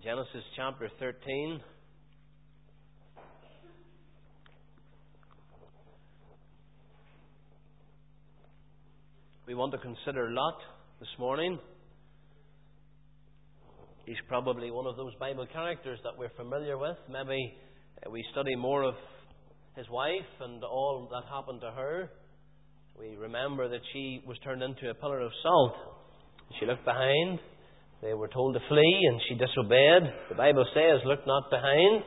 Genesis chapter 13. We want to consider Lot this morning. He's probably one of those Bible characters that we're familiar with. Maybe we study more of his wife and all that happened to her. We remember that she was turned into a pillar of salt. She looked behind. They were told to flee and she disobeyed. The Bible says, "Look not behind."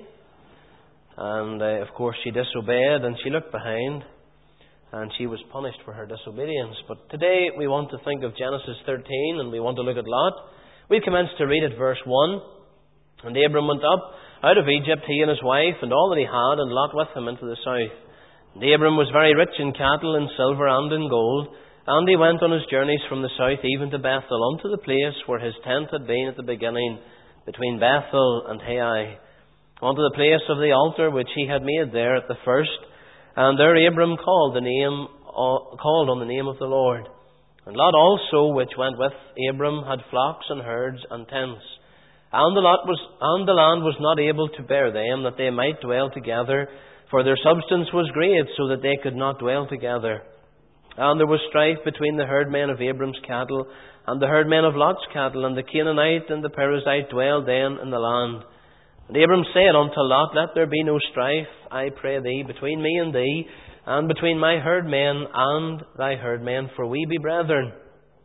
And of course she disobeyed and she looked behind. And she was punished for her disobedience. But today we want to think of Genesis 13 and we want to look at Lot. We commence to read at verse 1. "And Abram went up out of Egypt, he and his wife, and all that he had, and Lot with him into the south. And Abram was very rich in cattle, in silver, and in gold. And he went on his journeys from the south even to Bethel, unto the place where his tent had been at the beginning, between Bethel and Hai, unto the place of the altar which he had made there at the first. And there Abram called on the name of the Lord. And Lot also, which went with Abram, had flocks and herds and tents. And the land was not able to bear them, that they might dwell together, for their substance was great, so that they could not dwell together. And there was strife between the herdmen of Abram's cattle and the herdmen of Lot's cattle, and the Canaanite and the Perizzite dwelled then in the land. And Abram said unto Lot, Let there be no strife, I pray thee, between me and thee, and between my herdmen and thy herdmen, for we be brethren.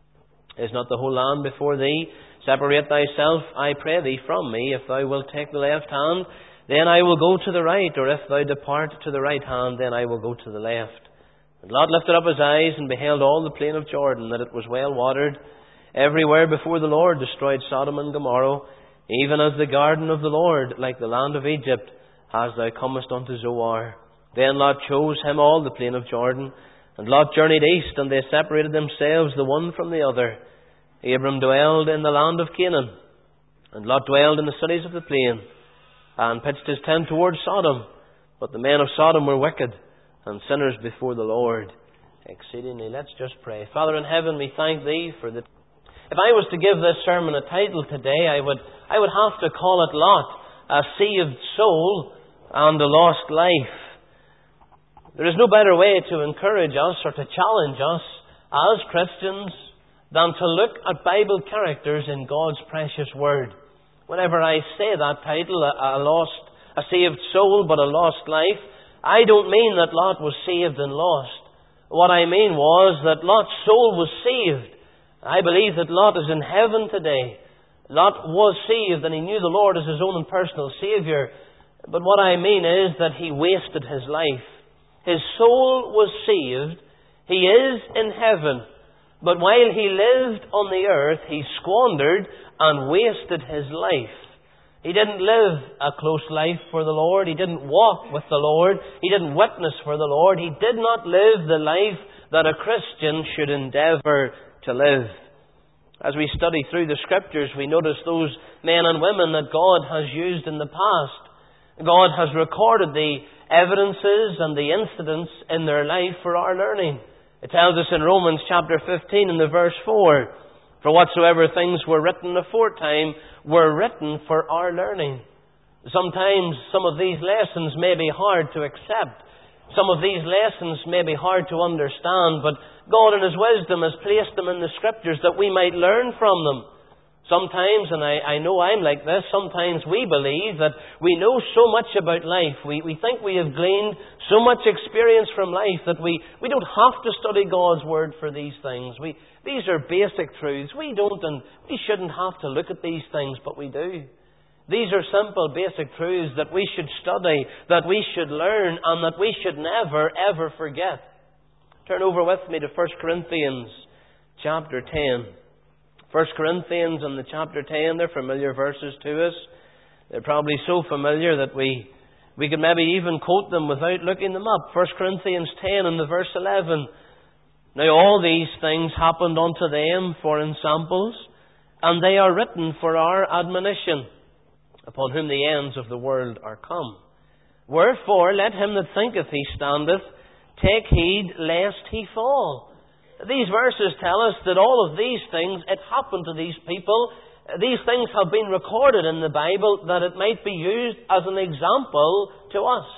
Is not the whole land before thee? Separate thyself, I pray thee, from me. If thou wilt take the left hand, then I will go to the right, or if thou depart to the right hand, then I will go to the left. And Lot lifted up his eyes, and beheld all the plain of Jordan, that it was well watered. Everywhere before the Lord destroyed Sodom and Gomorrah, even as the garden of the Lord, like the land of Egypt, as thou comest unto Zoar. Then Lot chose him all the plain of Jordan, and Lot journeyed east, and they separated themselves the one from the other. Abram dwelled in the land of Canaan, and Lot dwelled in the cities of the plain, and pitched his tent towards Sodom. But the men of Sodom were wicked, and sinners before the Lord exceedingly." Let's just pray. Father in heaven, we thank thee for the... If I was to give this sermon a title today, I would have to call it Lot, a saved soul and a lost life. There is no better way to encourage us or to challenge us as Christians than to look at Bible characters in God's precious Word. Whenever I say that title, a saved soul but a lost life, I don't mean that Lot was saved and lost. What I mean was that Lot's soul was saved. I believe that Lot is in heaven today. Lot was saved and he knew the Lord as his own and personal Saviour. But what I mean is that he wasted his life. His soul was saved. He is in heaven. But while he lived on the earth, he squandered and wasted his life. He didn't live a close life for the Lord. He didn't walk with the Lord. He didn't witness for the Lord. He did not live the life that a Christian should endeavour to live. As we study through the Scriptures, we notice those men and women that God has used in the past. God has recorded the evidences and the incidents in their life for our learning. It tells us in Romans chapter 15 in the verse 4, "For whatsoever things were written aforetime were written for our learning." Sometimes some of these lessons may be hard to accept. Some of these lessons may be hard to understand, but God in His wisdom has placed them in the Scriptures that we might learn from them. Sometimes, and I know I'm like this, sometimes we believe that we know so much about life. We think we have gleaned so much experience from life that we don't have to study God's Word for these things. These are basic truths. We don't and we shouldn't have to look at these things, but we do. These are simple, basic truths that we should study, that we should learn, and that we should never, ever forget. Turn over with me to 1 Corinthians chapter 10. 1 Corinthians and the chapter 10, they're familiar verses to us. They're probably so familiar that we could maybe even quote them without looking them up. 1 Corinthians 10 and the verse 11. "Now all these things happened unto them for ensamples, and they are written for our admonition, upon whom the ends of the world are come. Wherefore let him that thinketh he standeth take heed lest he fall." These verses tell us that all of these things, it happened to these people These things have been recorded in the Bible that it might be used as an example to us.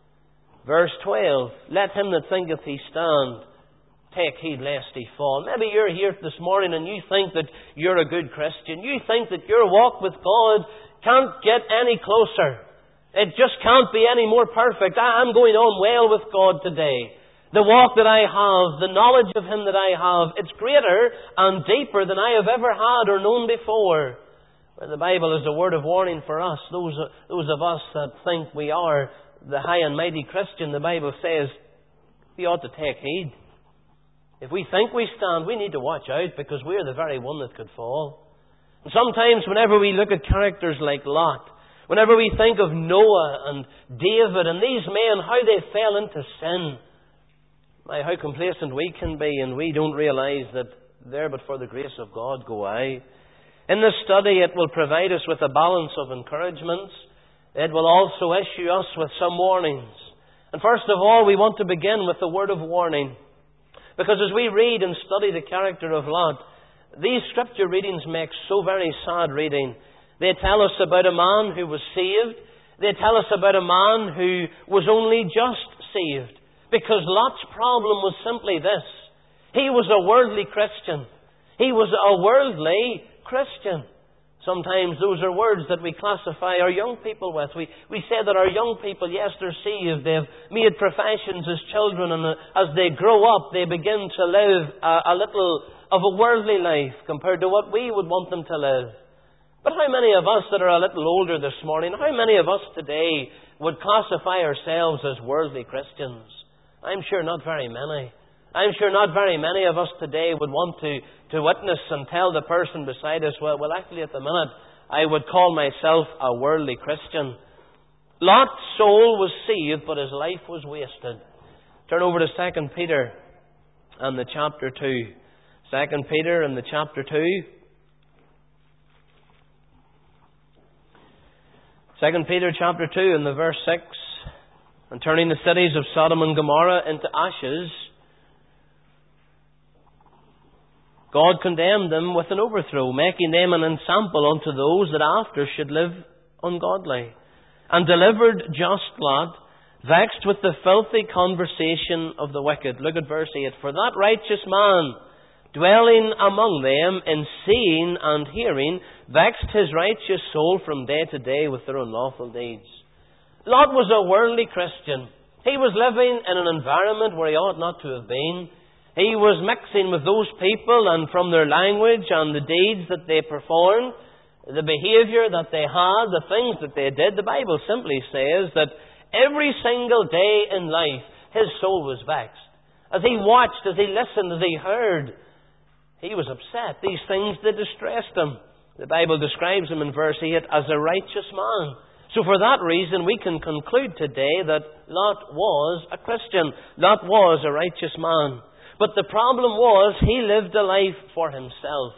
Verse 12, let him that thinketh he stand take heed lest he fall. Maybe you're here this morning and you think that you're a good Christian. You think that your walk with God can't get any closer. It just can't be any more perfect. I'm going on well with God today. The walk that I have, the knowledge of Him that I have, it's greater and deeper than I have ever had or known before. Well, the Bible is a word of warning for us, those of us that think we are the high and mighty Christian. The Bible says we ought to take heed. If we think we stand, we need to watch out, because we're the very one that could fall. And sometimes whenever we look at characters like Lot, whenever we think of Noah and David and these men, how they fell into sin, my, how complacent we can be, and we don't realise that there but for the grace of God go I. In this study it will provide us with a balance of encouragements. It will also issue us with some warnings. And first of all, we want to begin with the word of warning. Because as we read and study the character of Lot, these scripture readings make so very sad reading. They tell us about a man who was saved. They tell us about a man who was only just saved. Because Lot's problem was simply this. He was a worldly Christian. He was a worldly Christian. Sometimes those are words that we classify our young people with. We say that our young people, yes, they're saved. They've made professions as children, and as they grow up, they begin to live a little of a worldly life compared to what we would want them to live. But how many of us that are a little older this morning, how many of us today would classify ourselves as worldly Christians? I'm sure not very many. I'm sure not very many of us today would want to witness and tell the person beside us, well, actually at the minute, I would call myself a worldly Christian. Lot's soul was saved, but his life was wasted. Turn over to 2 Peter and the chapter 2. 2 Peter and the chapter 2. 2 Peter chapter 2 and the verse 6. And turning the cities of Sodom and Gomorrah into ashes, God condemned them with an overthrow, making them an ensample unto those that after should live ungodly, and delivered just Lot, vexed with the filthy conversation of the wicked. Look at verse 8. For that righteous man, dwelling among them, in seeing and hearing, vexed his righteous soul from day to day with their unlawful deeds. Lot was a worldly Christian. He was living in an environment where he ought not to have been. He was mixing with those people, and from their language and the deeds that they performed, the behaviour that they had, the things that they did, the Bible simply says that every single day in life his soul was vexed. As he watched, as he listened, as he heard, he was upset. These things, they distressed him. The Bible describes him in verse 8 as a righteous man. So for that reason, we can conclude today that Lot was a Christian. Lot was a righteous man. But the problem was, he lived a life for himself.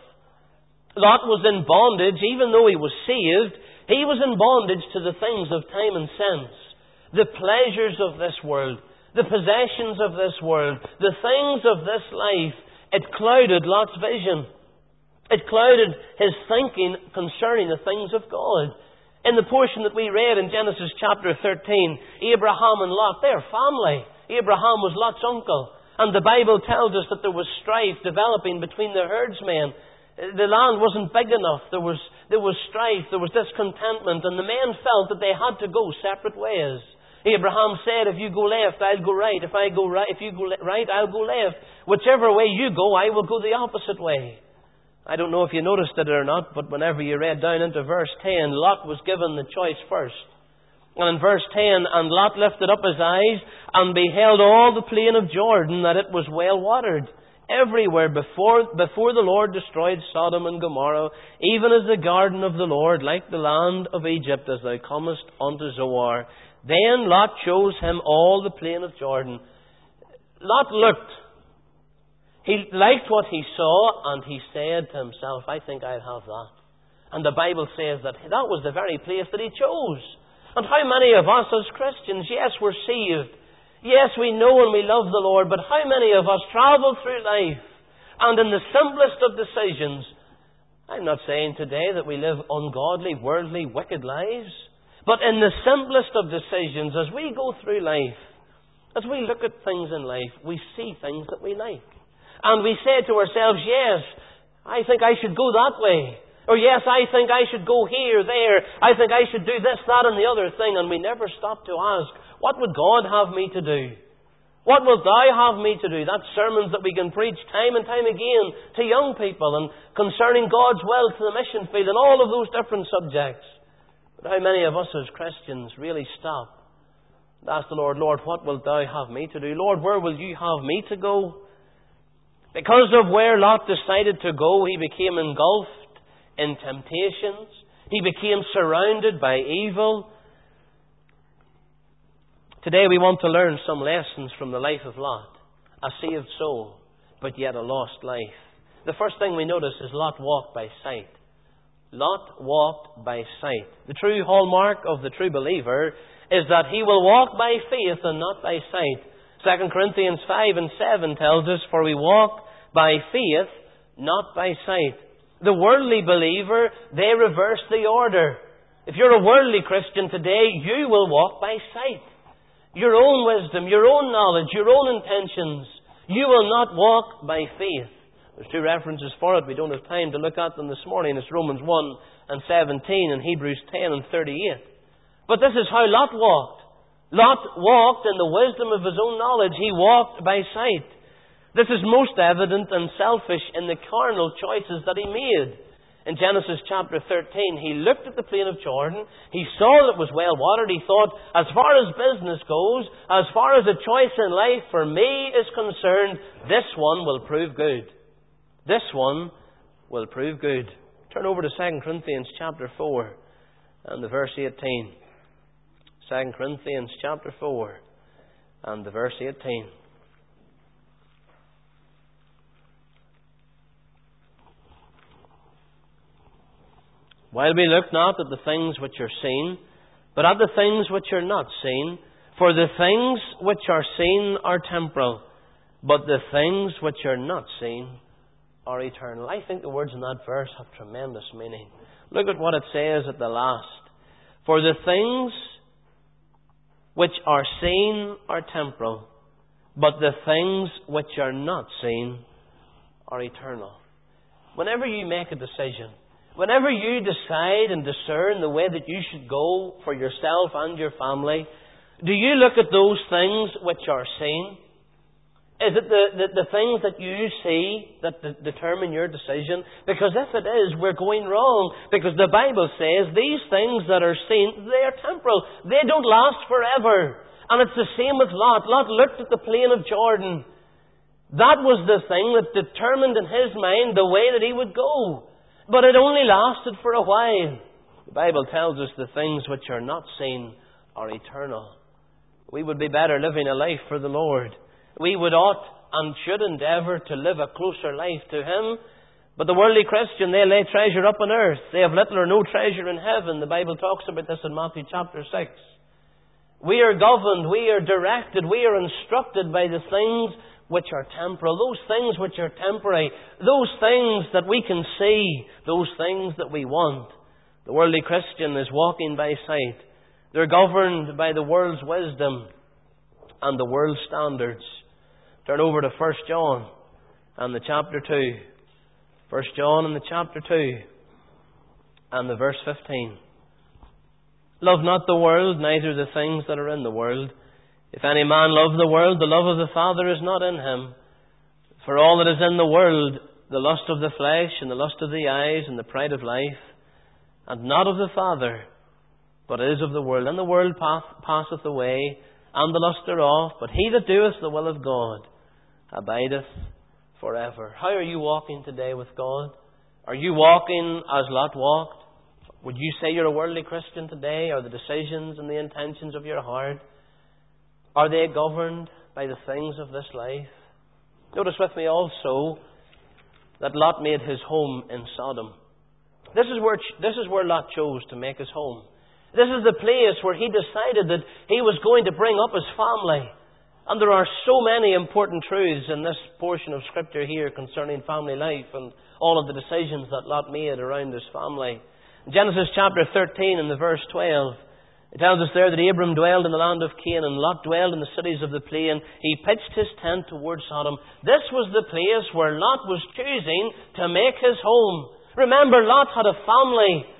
Lot was in bondage. Even though he was saved, he was in bondage to the things of time and sense. The pleasures of this world, the possessions of this world, the things of this life, it clouded Lot's vision. It clouded his thinking concerning the things of God. In the portion that we read in Genesis chapter 13, Abraham and Lot, they're family. Abraham was Lot's uncle. And the Bible tells us that there was strife developing between the herdsmen. The land wasn't big enough. There was strife. There was discontentment. And the men felt that they had to go separate ways. Abraham said, if you go left, I'll go right. If you go right, I'll go left. Whichever way you go, I will go the opposite way. I don't know if you noticed it or not, but whenever you read down into verse 10, Lot was given the choice first. And in verse 10, and Lot lifted up his eyes and beheld all the plain of Jordan, that it was well watered, everywhere before the Lord destroyed Sodom and Gomorrah, even as the garden of the Lord, like the land of Egypt, as thou comest unto Zoar. Then Lot chose him all the plain of Jordan. Lot looked. He liked what he saw, and he said to himself, I think I'll have that. And the Bible says that was the very place that he chose. And how many of us as Christians, yes, we're saved. Yes, we know and we love the Lord, but how many of us travel through life, and in the simplest of decisions, I'm not saying today that we live ungodly, worldly, wicked lives. But in the simplest of decisions, as we go through life, as we look at things in life, we see things that we like. And we say to ourselves, yes, I think I should go that way. Or yes, I think I should go here, there. I think I should do this, that and the other thing. And we never stop to ask, what would God have me to do? What wilt Thou have me to do? That's sermons that we can preach time and time again to young people and concerning God's will to the mission field and all of those different subjects. But how many of us as Christians really stop and ask the Lord, Lord, what wilt Thou have me to do? Lord, where will You have me to go? Because of where Lot decided to go, he became engulfed in temptations. He became surrounded by evil. Today we want to learn some lessons from the life of Lot, a saved soul, but yet a lost life. The first thing we notice is Lot walked by sight. Lot walked by sight. The true hallmark of the true believer is that he will walk by faith and not by sight. 2 Corinthians 5 and 7 tells us, for we walk by faith, not by sight. The worldly believer, they reverse the order. If you're a worldly Christian today, you will walk by sight. Your own wisdom, your own knowledge, your own intentions. You will not walk by faith. There's two references for it. We don't have time to look at them this morning. It's Romans 1 and 17 and Hebrews 10 and 38. But this is how Lot walked. Lot walked in the wisdom of his own knowledge. He walked by sight. This is most evident and selfish in the carnal choices that he made. In Genesis chapter 13, he looked at the plain of Jordan. He saw that it was well watered. He thought, as far as business goes, as far as a choice in life for me is concerned, this one will prove good. This one will prove good. Turn over to 2 Corinthians chapter 4 and the verse 18. 2 Corinthians chapter 4 and the verse 18. While we look not at the things which are seen, but at the things which are not seen, for the things which are seen are temporal, but the things which are not seen are eternal. I think the words in that verse have tremendous meaning. Look at what it says at the last. For the things which are seen are temporal, but the things which are not seen are eternal. Whenever you make a decision, whenever you decide and discern the way that you should go for yourself and your family, do you look at those things which are seen? Is it the things that you see that determine your decision? Because if it is, we're going wrong. Because the Bible says these things that are seen, they are temporal. They don't last forever. And it's the same with Lot. Lot looked at the plain of Jordan. That was the thing that determined in his mind the way that he would go. But it only lasted for a while. The Bible tells us the things which are not seen are eternal. We would be better living a life for the Lord. We would ought and should endeavour to live a closer life to Him. But the worldly Christian, they lay treasure up on earth. They have little or no treasure in heaven. The Bible talks about this in Matthew chapter 6. We are governed, we are directed, we are instructed by the things which are temporal, those things which are temporary, those things that we can see, those things that we want. The worldly Christian is walking by sight. They're governed by the world's wisdom and the world's standards. Turn over to 1 John and the chapter 2. 1 John and the chapter 2 and the verse 15. Love not the world, neither the things that are in the world. If any man love the world, the love of the Father is not in him. For all that is in the world, the lust of the flesh, and the lust of the eyes, and the pride of life, and not of the Father, but is of the world. And the world passeth away, and the lust thereof, but he that doeth the will of God abideth forever. How are you walking today with God? Are you walking as Lot walked? Would you say you're a worldly Christian today? Are the decisions and the intentions of your heart, are they governed by the things of this life? Notice with me also that Lot made his home in Sodom. This is where Lot chose to make his home. This is the place where he decided that he was going to bring up his family. And there are so many important truths in this portion of Scripture here concerning family life and all of the decisions that Lot made around his family. In Genesis chapter 13 and the verse 12, it tells us there that Abram dwelled in the land of Canaan, Lot dwelled in the cities of the plain. He pitched his tent towards Sodom. This was the place where Lot was choosing to make his home. Remember, Lot had a family.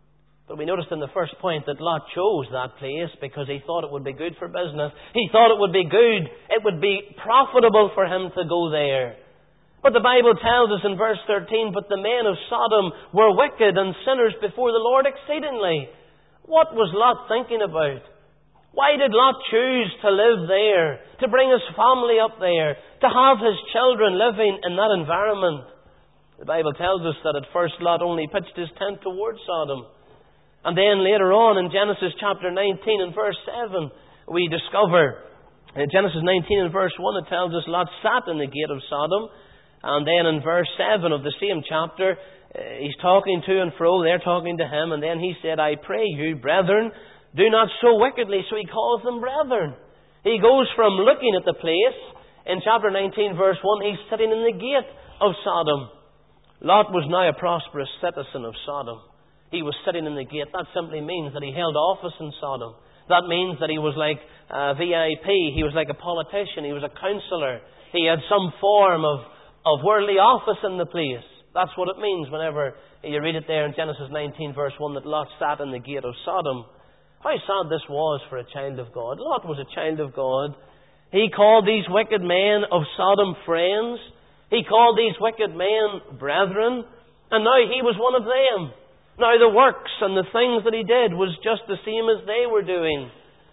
But we noticed in the first point that Lot chose that place because he thought it would be good for business. He thought it would be good. It would be profitable for him to go there. But the Bible tells us in verse 13, but the men of Sodom were wicked and sinners before the Lord exceedingly. What was Lot thinking about? Why did Lot choose to live there, to bring his family up there, to have his children living in that environment? The Bible tells us that at first Lot only pitched his tent towards Sodom. And then later on in Genesis chapter 19 and verse 7, we discover, in Genesis 19 and verse 1, it tells us Lot sat in the gate of Sodom. And then in verse 7 of the same chapter, he's talking to and fro, they're talking to him, and then he said, I pray you, brethren, do not so wickedly. So he calls them brethren. He goes from looking at the place, in chapter 19 verse 1, he's sitting in the gate of Sodom. Lot was now a prosperous citizen of Sodom. He was sitting in the gate. That simply means that he held office in Sodom. That means that he was like a VIP. He was like a politician. He was a councillor. He had some form of worldly office in the place. That's what it means whenever you read it there in Genesis 19 verse 1 that Lot sat in the gate of Sodom. How sad this was for a child of God. Lot was a child of God. He called these wicked men of Sodom friends. He called these wicked men brethren. And now he was one of them. Now the works and the things that he did was just the same as they were doing.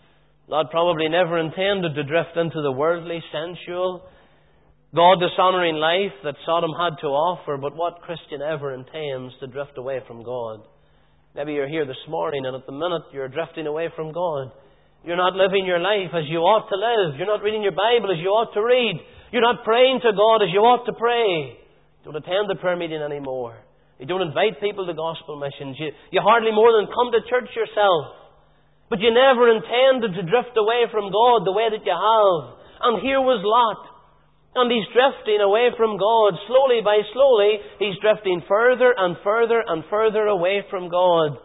Lot probably never intended to drift into the worldly, sensual, God-dishonouring life that Sodom had to offer, but what Christian ever intends to drift away from God? Maybe you're here this morning and at the minute you're drifting away from God. You're not living your life as you ought to live. You're not reading your Bible as you ought to read. You're not praying to God as you ought to pray. You don't attend the prayer meeting anymore. You don't invite people to gospel missions. You hardly more than come to church yourself. But you never intended to drift away from God the way that you have. And here was Lot. And he's drifting away from God. Slowly by slowly, he's drifting further and further and further away from God.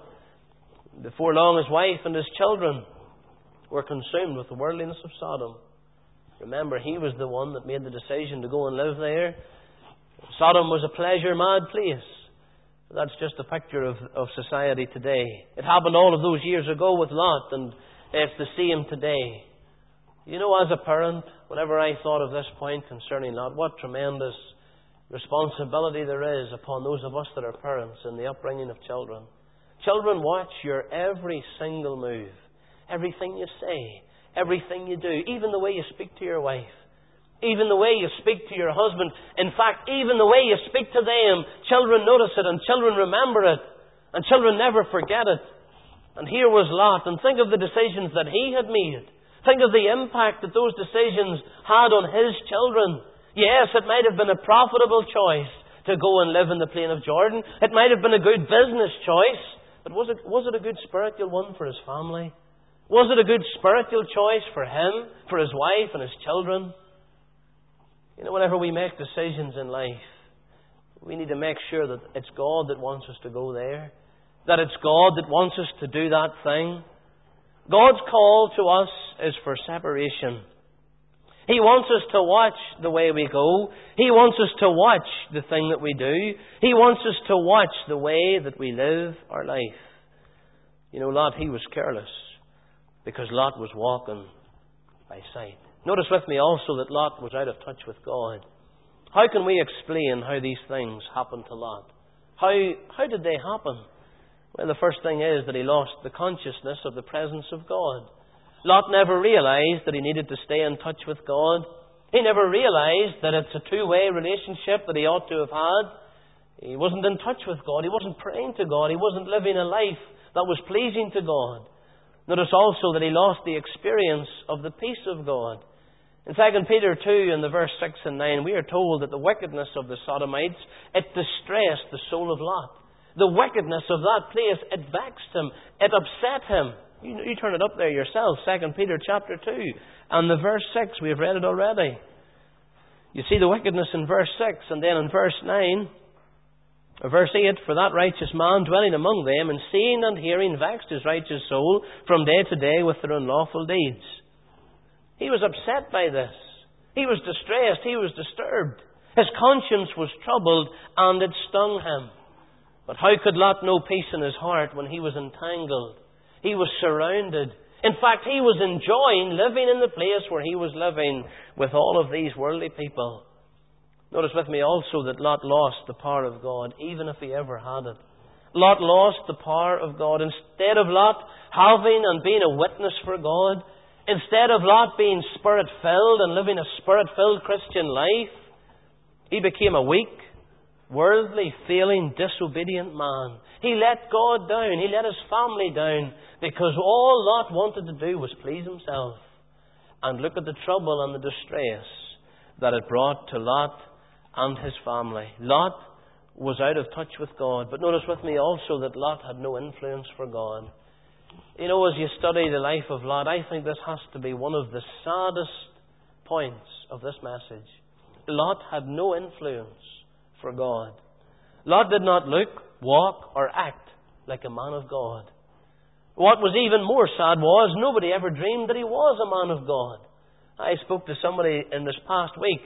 Before long, his wife and his children were consumed with the worldliness of Sodom. Remember, he was the one that made the decision to go and live there. Sodom was a pleasure-mad place. That's just a picture of society today. It happened all of those years ago with Lot, and it's the same today. You know, as a parent, whenever I thought of this point concerning Lot, what tremendous responsibility there is upon those of us that are parents in the upbringing of children. Children watch your every single move, everything you say, everything you do, even the way you speak to your wife, even the way you speak to your husband. In fact, even the way you speak to them, children notice it and children remember it and children never forget it. And here was Lot, and think of the decisions that he had made. Think of the impact that those decisions had on his children. Yes, it might have been a profitable choice to go and live in the plain of Jordan. It might have been a good business choice. But was it a good spiritual one for his family? Was it a good spiritual choice for him, for his wife and his children? You know, whenever we make decisions in life, we need to make sure that it's God that wants us to go there. That it's God that wants us to do that thing. God's call to us is for separation. He wants us to watch the way we go. He wants us to watch the thing that we do. He wants us to watch the way that we live our life. You know, Lot, he was careless because Lot was walking by sight. Notice with me also that Lot was out of touch with God. How can we explain how these things happened to Lot? How did they happen? Well, the first thing is that he lost the consciousness of the presence of God. Lot never realized that he needed to stay in touch with God. He never realized that it's a two-way relationship that he ought to have had. He wasn't in touch with God. He wasn't praying to God. He wasn't living a life that was pleasing to God. Notice also that he lost the experience of the peace of God. In 2 Peter 2, in the verse 6 and 9, we are told that the wickedness of the Sodomites, it distressed the soul of Lot. The wickedness of that place, it vexed him. It upset him. You turn it up there yourself, 2 Peter chapter 2. And the verse 6, we have read it already. You see the wickedness in verse 6, and then in verse 9, or verse 8, for that righteous man dwelling among them, and seeing and hearing vexed his righteous soul from day to day with their unlawful deeds. He was upset by this. He was distressed. He was disturbed. His conscience was troubled, and it stung him. But how could Lot know peace in his heart when he was entangled? He was surrounded. In fact, he was enjoying living in the place where he was living with all of these worldly people. Notice with me also that Lot lost the power of God, even if he ever had it. Lot lost the power of God. Instead of Lot having and being a witness for God, instead of Lot being Spirit-filled and living a Spirit-filled Christian life, he became a weak, worldly, failing, disobedient man. He let God down. He let his family down because all Lot wanted to do was please himself. And look at the trouble and the distress that it brought to Lot and his family. Lot was out of touch with God. But notice with me also that Lot had no influence for God. You know, as you study the life of Lot, I think this has to be one of the saddest points of this message. Lot had no influence for God. Lot did not look, walk, or act like a man of God. What was even more sad was nobody ever dreamed that he was a man of God. I spoke to somebody in this past week,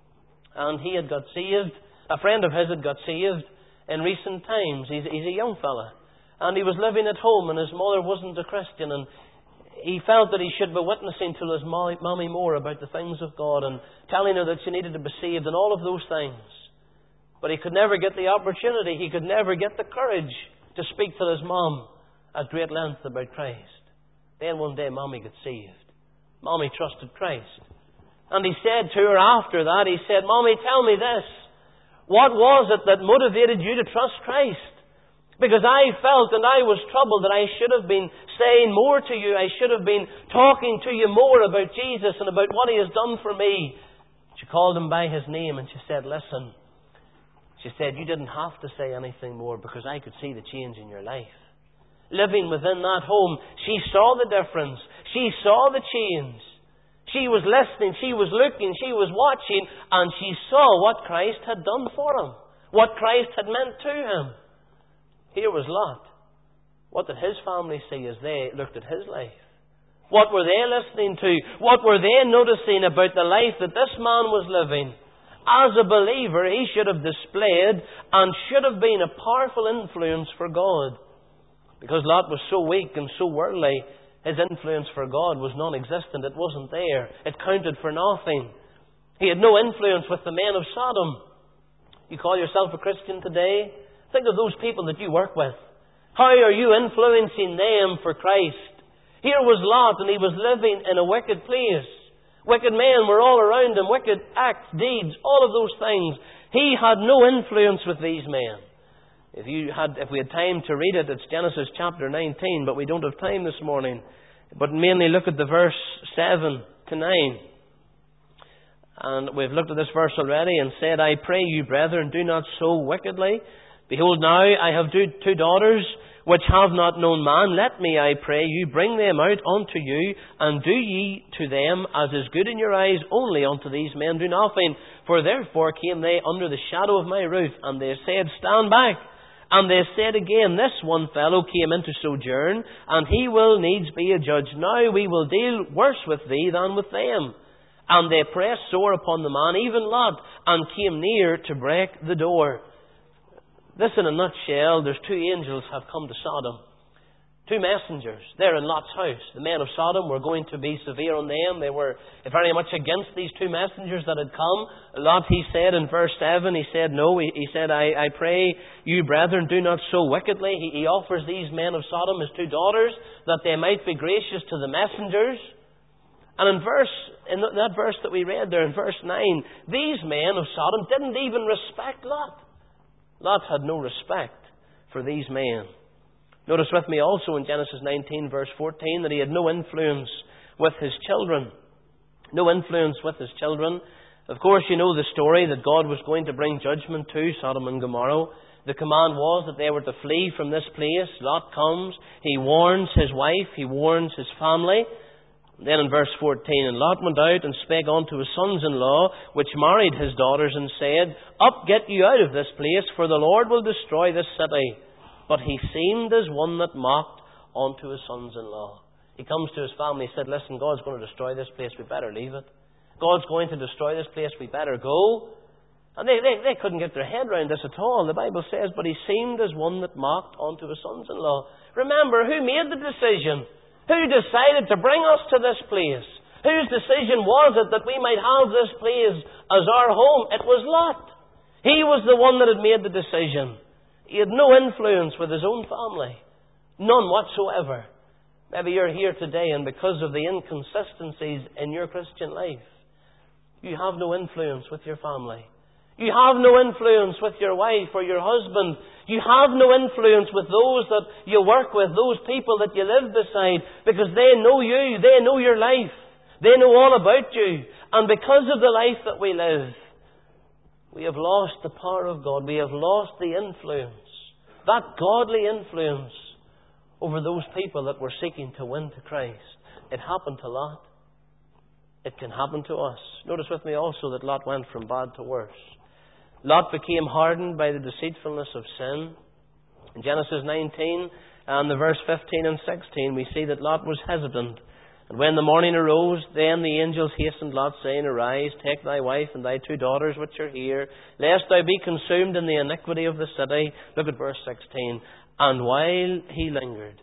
and he had got saved. A friend of his had got saved in recent times. He's a young fella. And he was living at home, and his mother wasn't a Christian, and he felt that he should be witnessing to his mommy more about the things of God and telling her that she needed to be saved and all of those things. But he could never get the opportunity. He could never get the courage to speak to his mom at great length about Christ. Then one day, Mommy got saved. Mommy trusted Christ. And he said to her after that, he said, Mommy, tell me this. What was it that motivated you to trust Christ? Because I felt and I was troubled that I should have been saying more to you. I should have been talking to you more about Jesus and about what He has done for me. She called him by his name and she said, listen. She said, you didn't have to say anything more because I could see the change in your life. Living within that home, she saw the difference. She saw the change. She was listening, she was looking, she was watching, and she saw what Christ had done for him. What Christ had meant to him. Here was Lot. What did his family see as they looked at his life? What were they listening to? What were they noticing about the life that this man was living? As a believer, he should have displayed and should have been a powerful influence for God. Because Lot was so weak and so worldly, his influence for God was non-existent. It wasn't there. It counted for nothing. He had no influence with the men of Sodom. You call yourself a Christian today? Think of those people that you work with. How are you influencing them for Christ? Here was Lot, and he was living in a wicked place. Wicked men were all around him, wicked acts, deeds, all of those things. He had no influence with these men. If we had time to read it, it's Genesis chapter 19, but we don't have time this morning. But mainly look at the verse 7 to 9. And we've looked at this verse already and said, I pray you, brethren, do not so wickedly. Behold, now I have two daughters which have not known man. Let me, I pray you, bring them out unto you, and do ye to them as is good in your eyes. Only unto these men do nothing. For therefore came they under the shadow of my roof, and they said, stand back. And they said again, this one fellow came in to sojourn, and he will needs be a judge. Now we will deal worse with thee than with them. And they pressed sore upon the man, even Lot, and came near to break the door. This in a nutshell, there's two angels have come to Sodom. Two messengers. They're in Lot's house. The men of Sodom were going to be severe on them. They were very much against these two messengers that had come. Lot, he said in verse 7, he said, no, he said, I pray you, brethren, do not so wickedly. He offers these men of Sodom his two daughters that they might be gracious to the messengers. And in that verse that we read there, in verse 9, these men of Sodom didn't even respect Lot. Lot had no respect for these men. Notice with me also in Genesis 19 verse 14 that he had no influence with his children. No influence with his children. Of course, you know the story that God was going to bring judgment to Sodom and Gomorrah. The command was that they were to flee from this place. Lot comes, he warns his wife, he warns his family. Then in verse 14, and Lot went out and spake unto his sons-in-law, which married his daughters, and said, Up, get you out of this place, for the Lord will destroy this city. But he seemed as one that mocked unto his sons-in-law. He comes to his family, he said, Listen, God's going to destroy this place, we better leave it. God's going to destroy this place, we better go. And they couldn't get their head around this at all. The Bible says, but he seemed as one that mocked unto his sons-in-law. Remember, who made the decision? Who decided to bring us to this place? Whose decision was it that we might have this place as our home? It was Lot. He was the one that had made the decision. He had no influence with his own family. None whatsoever. Maybe you're here today and because of the inconsistencies in your Christian life, you have no influence with your family. You have no influence with your wife or your husband. You have no influence with those that you work with, those people that you live beside, because they know you, they know your life, they know all about you. And because of the life that we live, we have lost the power of God. We have lost the influence, that godly influence over those people that we're seeking to win to Christ. It happened to Lot. It can happen to us. Notice with me also that Lot went from bad to worse. Lot became hardened by the deceitfulness of sin. In Genesis 19 and the verse 15 and 16, we see that Lot was hesitant. And when the morning arose, then the angels hastened Lot, saying, Arise, take thy wife and thy 2 daughters which are here, lest thou be consumed in the iniquity of the city. Look at verse 16. And while he lingered,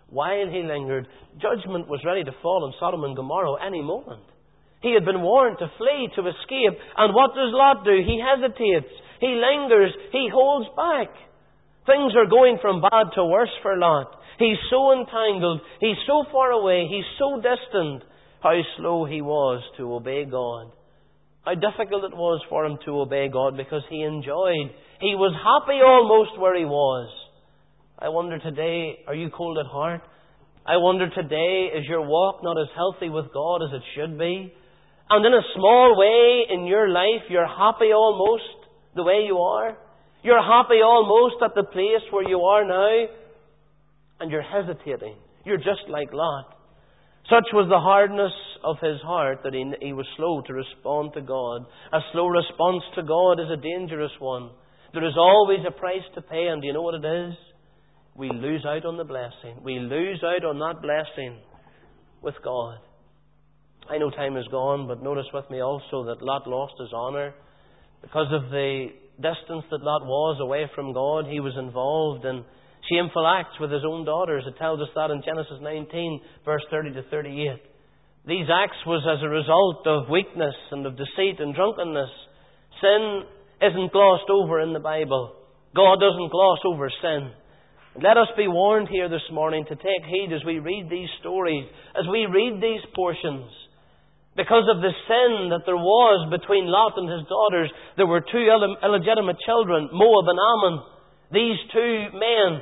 judgment was ready to fall on Sodom and Gomorrah any moment. He had been warned to flee, to escape. And what does Lot do? He hesitates. He lingers. He holds back. Things are going from bad to worse for Lot. He's so entangled. He's so far away. He's so distant. How slow he was to obey God. How difficult it was for him to obey God because he enjoyed. He was happy almost where he was. I wonder today, are you cold at heart? I wonder today, is your walk not as healthy with God as it should be? And in a small way in your life, you're happy almost the way you are. You're happy almost at the place where you are now. And you're hesitating. You're just like Lot. Such was the hardness of his heart that he was slow to respond to God. A slow response to God is a dangerous one. There is always a price to pay, and do you know what it is? We lose out on the blessing. We lose out on that blessing with God. I know time is gone, but notice with me also that Lot lost his honour. Because of the distance that Lot was away from God, he was involved in shameful acts with his own daughters. It tells us that in Genesis 19, verse 30 to 38. These acts was as a result of weakness and of deceit and drunkenness. Sin isn't glossed over in the Bible. God doesn't gloss over sin. Let us be warned here this morning to take heed as we read these stories, as we read these portions. Because of the sin that there was between Lot and his daughters, there were 2 illegitimate children, Moab and Ammon. These 2 men,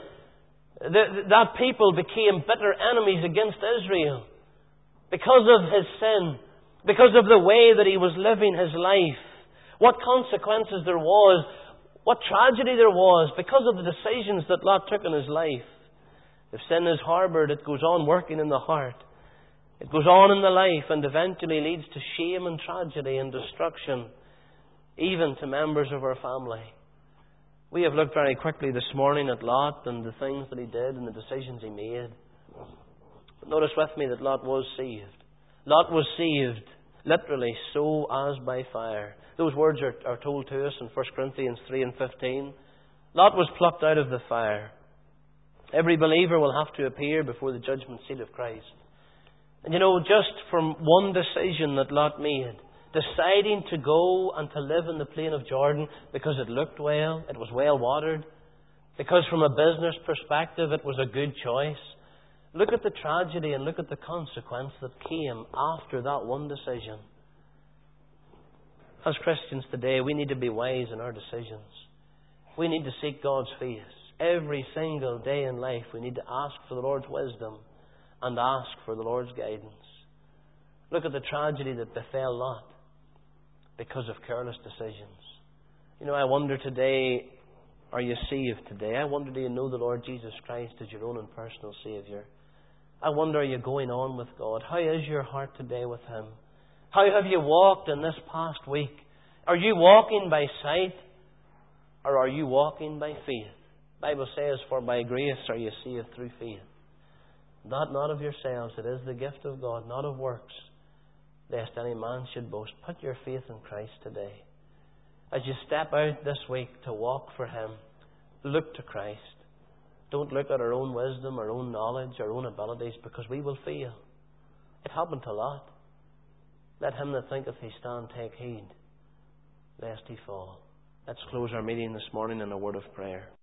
that people became bitter enemies against Israel. Because of his sin, because of the way that he was living his life, what consequences there was, what tragedy there was, because of the decisions that Lot took in his life. If sin is harboured, it goes on working in the heart. It goes on in the life and eventually leads to shame and tragedy and destruction, even to members of our family. We have looked very quickly this morning at Lot and the things that he did and the decisions he made. But notice with me that Lot was saved. Lot was saved, literally, so as by fire. Those words are told to us in 1 Corinthians 3 and 15. Lot was plucked out of the fire. Every believer will have to appear before the judgment seat of Christ. And you know, just from one decision that Lot made, deciding to go and to live in the plain of Jordan because it looked well, it was well watered, because from a business perspective it was a good choice. Look at the tragedy and look at the consequence that came after that one decision. As Christians today, we need to be wise in our decisions. We need to seek God's face. Every single day in life we need to ask for the Lord's wisdom and ask for the Lord's guidance. Look at the tragedy that befell Lot because of careless decisions. You know, I wonder today, Are you saved today? I wonder, do you know the Lord Jesus Christ as your own and personal Saviour? I wonder, are you going on with God? How is your heart today with Him? How have you walked in this past week? Are you walking by sight, or are you walking by faith? The Bible says, for by grace are you saved through faith. That not of yourselves, it is the gift of God, not of works, lest any man should boast. Put your faith in Christ today. As you step out this week to walk for Him, look to Christ. Don't look at our own wisdom, our own knowledge, our own abilities, because we will fail. It happened a lot. Let him that thinketh he stand take heed, lest he fall. Let's close our meeting this morning in a word of prayer.